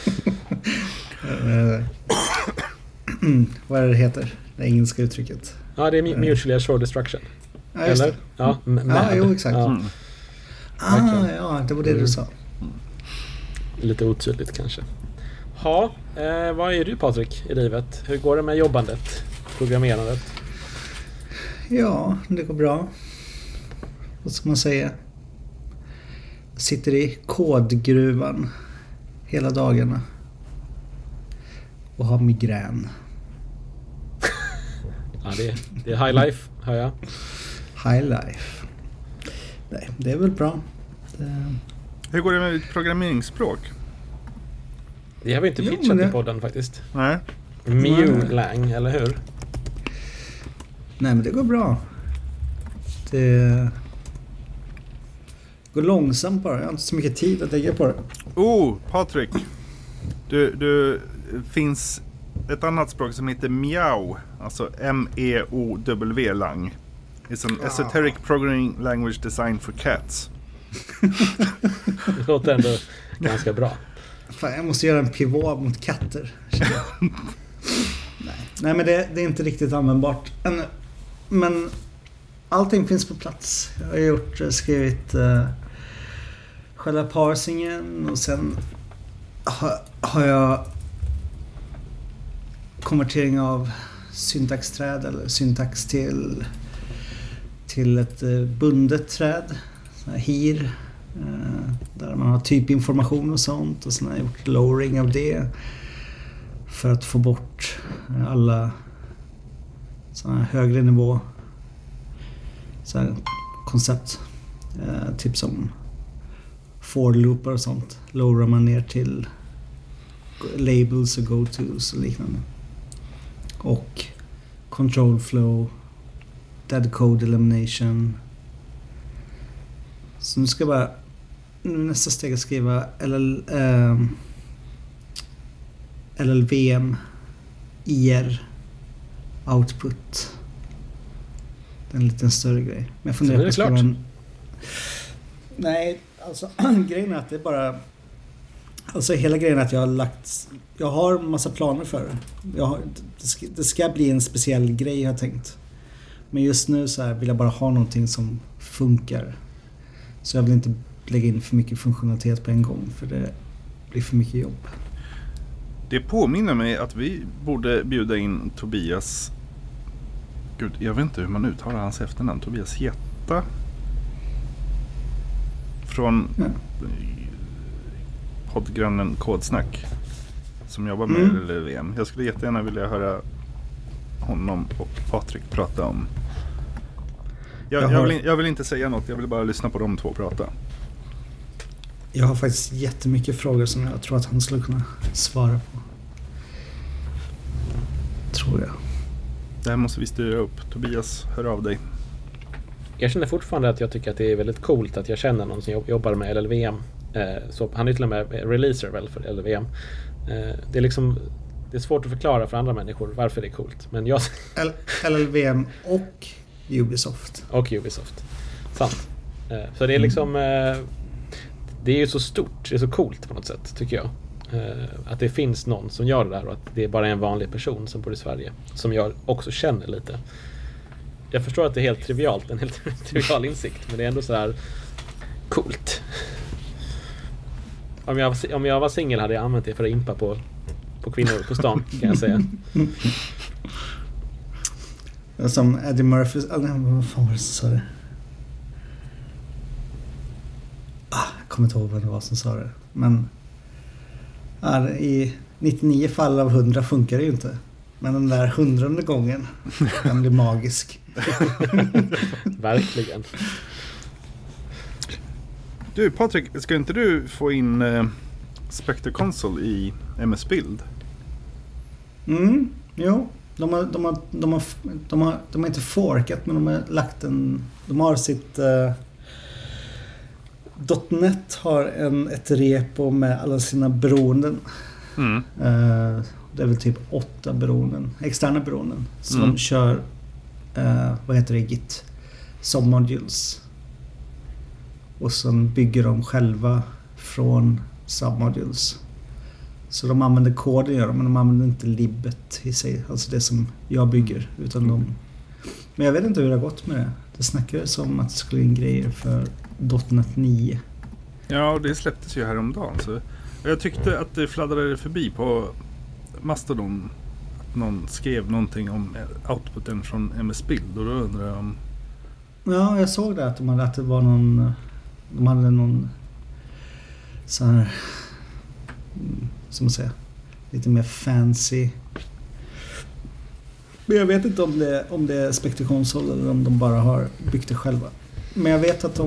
Vad är det heter? Det engelska uttrycket. Ja, det är mutually assured destruction. Ja, just eller? Det. Ja, jo, exakt. Ja. Ja, det var det du sa. Lite otydligt kanske. Ja, vad är du, Patrik, i livet? Hur går det med jobbandet, programmerandet? Ja, det går bra. Vad ska man säga? Jag sitter i kodgruvan hela dagarna och har migrän. Ja, det är high life, hör jag. High life. Nej, det är väl bra. Hur går det med ditt programmeringsspråk? Det har vi inte pitchat i podden faktiskt. Nej. Mulang, eller hur? Nej, men det går bra. Det går långsamt bara. Jag har inte så mycket tid att lägga på det. Patrik. Du finns ett annat språk som heter Meow. Alltså M-E-O-W lang. It's an esoteric programming language designed for cats. Det låter ändå ganska bra. Fan, jag måste göra en pivot mot katter. Nej, men det är inte riktigt användbart ännu. Men allting finns på plats. Jag har skrivit själva parsingen, och sen har jag konvertering av syntaxträd eller syntax till ett bundet träd, HIR, där man har typinformation och sånt, och sen har jag gjort lowering av det för att få bort alla sådana högre nivå så koncept, typ som for loopar och sånt, lowrar man ner till labels och go-tos och liknande, och control flow, dead code elimination. Så nu ska jag bara nästa steg att skriva LLVM IR output. Det är en liten större grej. Men jag funderar på att skriva Nej, alltså grejen är att det är bara, alltså hela grejen är att jag har massa planer för det. Det ska bli en speciell grej, jag har tänkt. Men just nu så här vill jag bara ha någonting som funkar. Så jag vill inte lägga in för mycket funktionalitet på en gång, för det blir för mycket jobb. Det påminner mig att vi borde bjuda in Tobias. Gud, jag vet inte hur man uttalar hans efternamn. Tobias Jätta. Från poddgrannen Kodsnack, som jobbar med LLVM. Jag skulle jättegärna vilja höra honom och Patrik prata om. Jag vill inte säga något, jag vill bara lyssna på de två prata. Jag har faktiskt jättemycket frågor som jag tror att han skulle kunna svara på. Tror jag. Det här måste vi styra upp. Tobias, hör av dig. Jag känner fortfarande att jag tycker att det är väldigt coolt att jag känner någon som jobbar med LLVM. Så han är till och med releaser väl för LLVM. Det är liksom, det är svårt att förklara för andra människor varför det är coolt. Men jag... LLVM och Ubisoft. Och Ubisoft. Sant. Så det är liksom... Det är ju så stort, det är så coolt på något sätt, tycker jag. Att det finns någon som gör det där, och att det är bara en vanlig person som bor i Sverige som jag också känner lite. Jag förstår att det är helt trivialt, en helt trivial insikt, men det är ändå så här coolt. Om jag var singel hade jag använt det för att impa på kvinnor på stan, kan jag säga. Som Eddie Murphy, vad fan var det som sa det? Jag kommer inte ihåg vad det var som sa det. Men i 99 fall av 100 funkar det ju inte. Men den där 100:e gången, den blir magisk. Verkligen. Du Patrik, ska inte du få in Spectre Console i MS Build? Jo. De har inte forkat, men de har lagt de har sitt .NET har ett repo med alla sina beroenden. Det är väl typ 8 beroenden, externa beroenden. Så de kör Git submodules. Och sen bygger de själva från submodules. Så de använder koden, men de använder inte libbet i sig, alltså det som jag bygger, utan men jag vet inte hur det har gått med det. Det snackades om att det skulle in grejer för .NET 9. Ja, det släpptes ju häromdagen, så jag tyckte att det fladdrade förbi på Mastodon att någon skrev någonting om outputen från MS Build, och då undrar jag om... Ja, jag såg det, att det var någon... De hade någon så här, som man säger, lite mer fancy. Men jag vet inte om det är Spectre Console eller om de bara har byggt det själva. Men jag vet att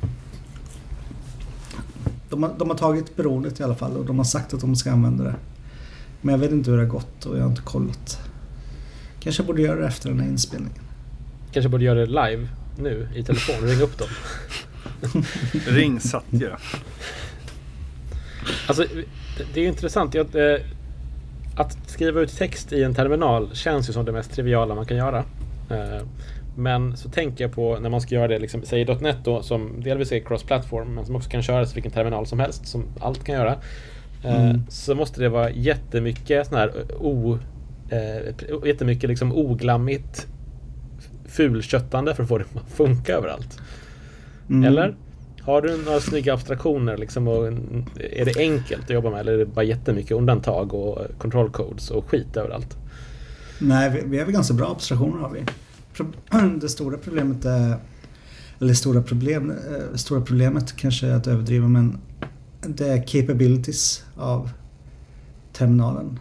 de har tagit beroendet i alla fall, och de har sagt att de ska använda det. Men jag vet inte hur det har gått, och jag har inte kollat. Kanske borde göra det efter den här inspelningen. Kanske borde göra det live nu i telefon och ringa upp dem. Ring Satya. Alltså, det är ju intressant. Att skriva ut text i en terminal känns ju som det mest triviala man kan göra. Men så tänker jag på när man ska göra det, liksom, säg .NET då, som delvis är cross-platform, men som också kan köras i vilken terminal som helst, som allt kan göra. Så måste det vara jättemycket sån här jättemycket liksom oglammigt fulköttande för att få det att funka överallt. Eller? Har du några snygga abstraktioner liksom, och är det enkelt att jobba med, eller är det bara jättemycket undantag och control codes och skit överallt? Nej, vi har väl ganska bra abstraktioner, har vi. Det stora problemet är, eller stora problemet kanske är att överdriva, men det är capabilities av terminalen.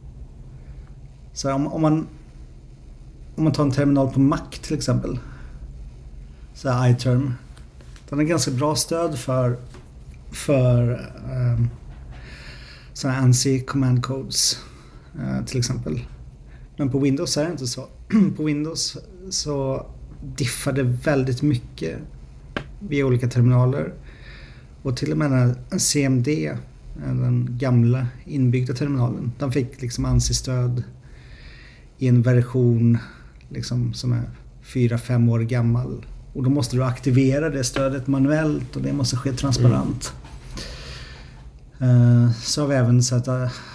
Så om man tar en terminal på Mac till exempel, så är iTerm, den har ganska bra stöd för sådana ANSI command codes till exempel. Men på Windows är det inte så. På Windows så diffar det väldigt mycket via olika terminaler. Och till och med den CMD, den gamla inbyggda terminalen, den fick liksom ANSI-stöd i en version liksom som är 4-5 år gammal. Och då måste du aktivera det stödet manuellt, och det måste ske transparent. Så har vi även sett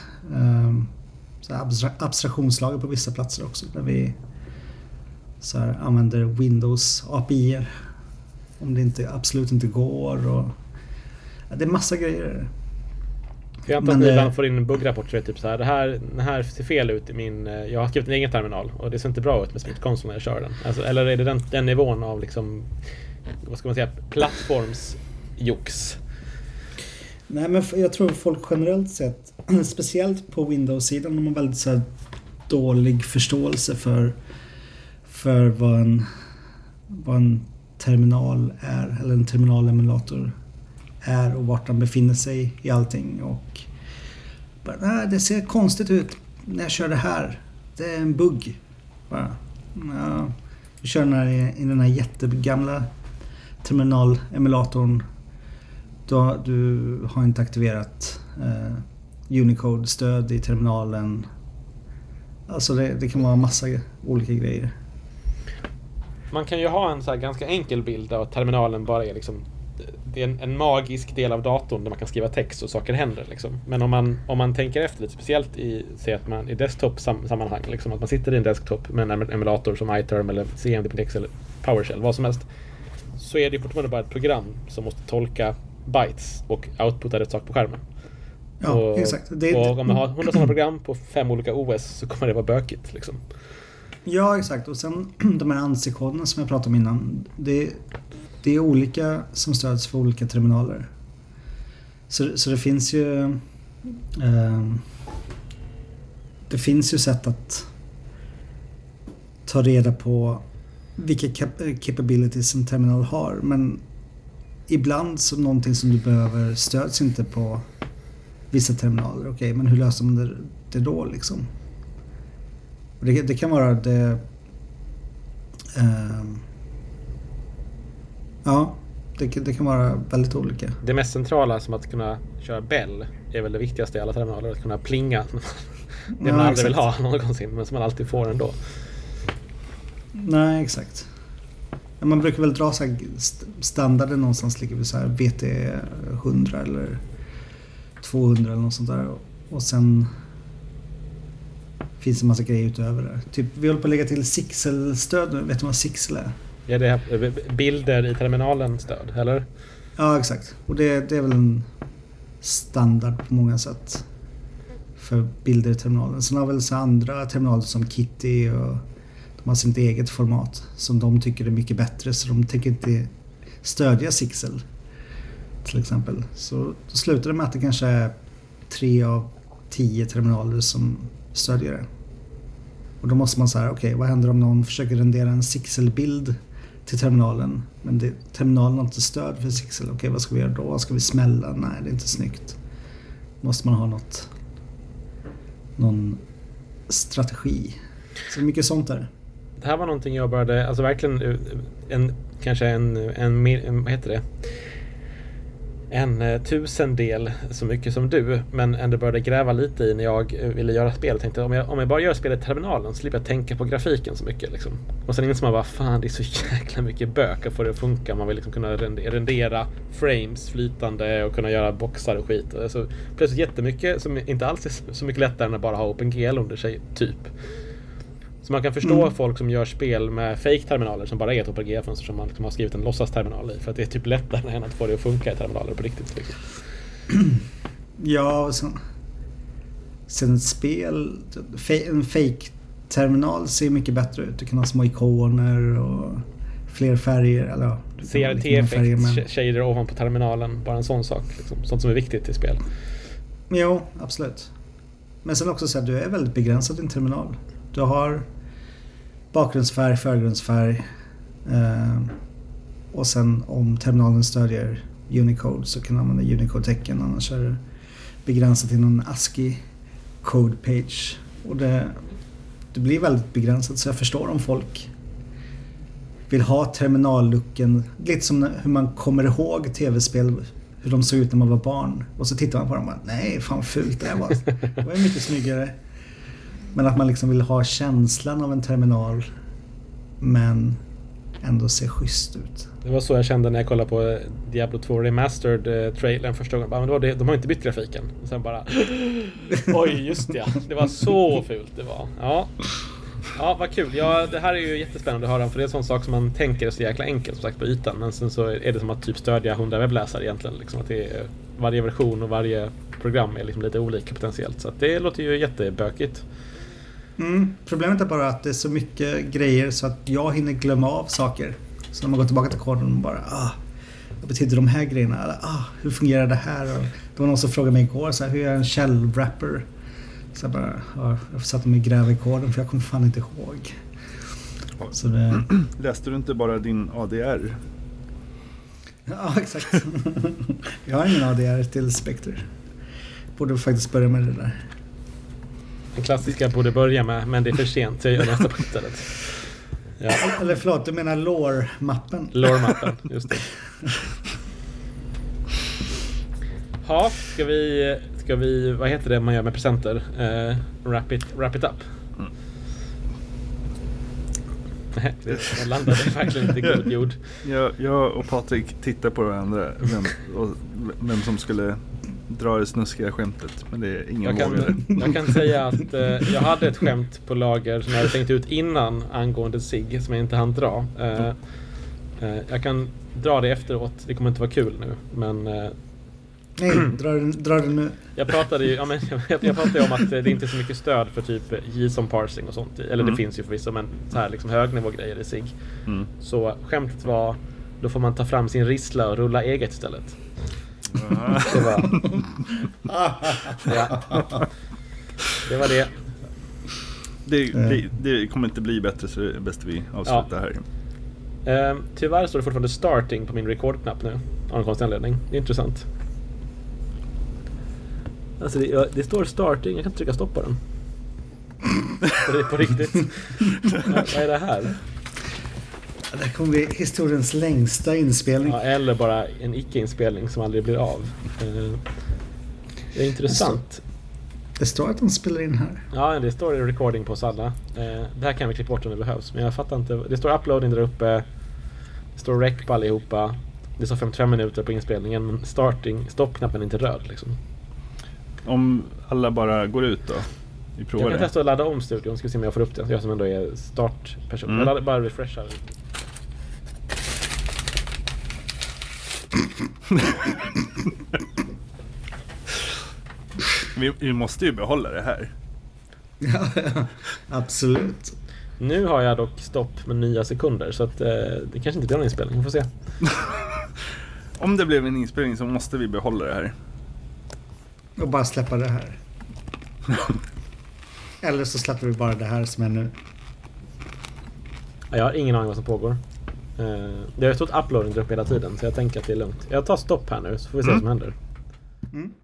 abstraktionslager på vissa platser också, där vi så här, använder Windows API om det absolut inte går, och det är massa grejer. Jag antar att ni ibland får in en buggrapport, typ så här, det här ser fel ut i min, jag har skrivit en egen terminal och det ser inte bra ut med Spectre Console när jag kör den. Alltså, eller är det den nivån av liksom, vad ska man säga, plattformsjox? Nej, men jag tror folk generellt sett, speciellt på Windows-sidan, de har väldigt så här dålig förståelse för vad en terminal är, eller en terminalemulator är, och vart den befinner sig i allting. Och bara, nej, det ser konstigt ut när jag kör det här. Det är en bugg. Bara, ja, vi kör den här i den här jättegamla terminalemulatorn. Då du har inte aktiverat Unicode-stöd i terminalen. Alltså det kan vara massa olika grejer. Man kan ju ha en så här ganska enkel bild av att terminalen bara är liksom, det är en magisk del av datorn där man kan skriva text och saker händer liksom. Men om man tänker efter lite, speciellt säg att man i desktop-sammanhang liksom, att man sitter i en desktop med en emulator som iTerm eller CMD.exe eller PowerShell, vad som helst, så är det fortfarande bara ett program som måste tolka bytes och outputa rätt sak på skärmen. Ja, exakt. Och om man har 100 sådana program på 5 olika OS så kommer det vara bökigt liksom. Ja, exakt. Och sen de här ANSI-koderna som jag pratade om innan, det är olika som stöds för olika terminaler. Så det finns ju det finns ju sätt att ta reda på vilka capabilities en terminal har, men ibland så någonting som du behöver stöds inte på vissa terminaler. Okej, men hur löser man det då liksom? Och det kan vara det... ja, det kan vara väldigt olika. Det mest centrala som att kunna köra bell är väl det viktigaste i alla terminaler. Att kunna plinga. Det man aldrig vill ha någonsin, men som man alltid får ändå. Nej, exakt. Man brukar väl dra så här standarden någonstans, ligger vi så här VT 100 eller 200 eller något sånt där. Och sen finns det en massa grejer utöver det. Typ, vi håller på att lägga till Sixel-stöd nu. Vet du vad Sixel är? Ja, det är bilder i terminalen stöd, eller? Ja, exakt. Och det är väl en standard på många sätt för bilder i terminalen. Sen har väl så andra terminaler som Kitty och de har sitt eget format som de tycker är mycket bättre, så de tänker inte stödja Sixel till exempel. Så då slutar det med att det kanske är 3 av 10 terminaler som stödjer det. Och då måste man säga, okej, vad händer om någon försöker rendera en Sixel-bild till terminalen, men terminalen har inte stöd för Sixel. Okej, vad ska vi göra då? Ska vi smälla? Nej, det är inte snyggt. Måste man ha någon strategi. Så mycket sånt där. Det här var någonting jag började, alltså verkligen kanske en vad heter det? En 1000-del så mycket som du, men ändå började gräva lite i när jag ville göra spel. Jag tänkte om jag bara gör spelet i terminalen så slipper jag tänka på grafiken så mycket liksom. Och sen insåg man bara, fan, det är så jäkla mycket bök att få det att funka. Man vill liksom kunna rendera frames flytande och kunna göra boxar och skit. Så plötsligt jättemycket som inte alls är så mycket lättare än att bara ha OpenGL under sig, typ. Så man kan förstå folk som gör spel med fake-terminaler som bara är ett OpenGL-fönster som man liksom har skrivit en låtsasterminal i. För att det är typ lättare än att få det att funka i terminaler på riktigt. Liksom. Ja, sen ett spel, en fake-terminal ser mycket bättre ut. Du kan ha små ikoner och fler färger. Eller ja, CRT-effekt, shader ovanpå terminalen, bara en sån sak. Liksom. Sånt som är viktigt i spel. Jo, absolut. Men sen också så att du är väldigt begränsad i en terminal. Du har bakgrundsfärg, förgrundsfärg och sen om terminalen stödjer Unicode så kan man använda Unicode-tecken, annars är det begränsat till någon ASCII code page. Och det blir väldigt begränsat, så jag förstår om folk vill ha terminallooken, lite som hur man kommer ihåg tv-spel, hur de såg ut när man var barn. Och så tittar man på dem och bara, nej, fan fult det var. Det var mycket snyggare. Men att man liksom vill ha känslan av en terminal men ändå se schysst ut. Det var så jag kände när jag kollade på Diablo 2 Remastered trailern första gången. Men det var det, de har inte bytt grafiken. Och sen bara, oj just det, det var så fult det var. Ja, vad kul. Ja, det här är ju jättespännande att höra, för det är en sån sak som man tänker är så jäkla enkelt som sagt på ytan. Men sen så är det som att typ stödja 100 webbläsare egentligen. Liksom att det är, varje version och varje program är liksom lite olika potentiellt. Så att det låter ju jättebökigt. Problemet är bara att det är så mycket grejer så att jag hinner glömma av saker. Så när man går tillbaka till koden och bara, vad betyder de här grejerna? Eller, hur fungerar det här? Och det var någon som frågade mig igår, så här, hur är en shell wrapper? Så jag bara, jag satt mig och gräva i koden för jag kommer fan inte ihåg. Så det... Läste du inte bara din ADR? Ja, exakt. Jag har ingen ADR till Spectre. Borde faktiskt börja med det där. Den klassiska borde börja med, men det är för sent så jag gör nästa på istället. Ja. Eller förlåt, du menar lore-mappen. Lore-mappen, just det. Ja, ska vi, vad heter det man gör med presenter? Wrap it up. Nej, det landade verkligen inte god jord. Jag och Patrik tittar på varandra vem som skulle dra det snuskiga skämtet, men det är ingen vågare. Jag kan säga att jag hade ett skämt på lager som jag hade tänkt ut innan angående SIG som jag inte hann dra. Jag kan dra det efteråt. Det kommer inte vara kul nu, men nej, dra den nu. Jag pratade ju om att det inte är så mycket stöd för typ JSON parsing och sånt. Eller det finns ju förvisso, men så här liksom högnivågrejer i SIG. Så skämtet var, då får man ta fram sin rissla och rulla eget istället. Det var det var det. Det kommer inte bli bättre, så det är bäst vi avslutar här. Tyvärr står det fortfarande starting på min record-knapp nu. av en konstig anledning. Det är intressant. Alltså det står starting, jag kan inte trycka stopp på den. Det är på riktigt. Vad är det här? Det kommer bli historiens längsta inspelning. Ja, eller bara en icke-inspelning som aldrig blir av. Det är intressant. Det står att de spelar in här. Ja, det står recording på oss alla. Det här kan vi klippa bort om det behövs. Men jag fattar inte. Det står uploading där uppe. Det står rec på allihopa. Det står 55 minuter på inspelningen. Men stoppknappen är inte röd liksom. Om alla bara går ut då? Vi provar jag kan testa att ladda om studion. Ska se om jag får upp den. Jag som ändå är startperson. Jag laddar bara refreshar. Vi måste ju behålla det här. Ja, absolut. Nu har jag dock stopp med nya sekunder. Så att det kanske inte blir någon inspelning. Vi får se. Om det blev en inspelning så måste vi behålla det här. Och bara släppa det här. Eller så släpper vi bara det här som är nu. Jag har ingen aning vad som pågår. Det har stått uploading upp hela tiden. Så jag tänker att det är lugnt. Jag tar stopp här nu så får vi se vad som händer.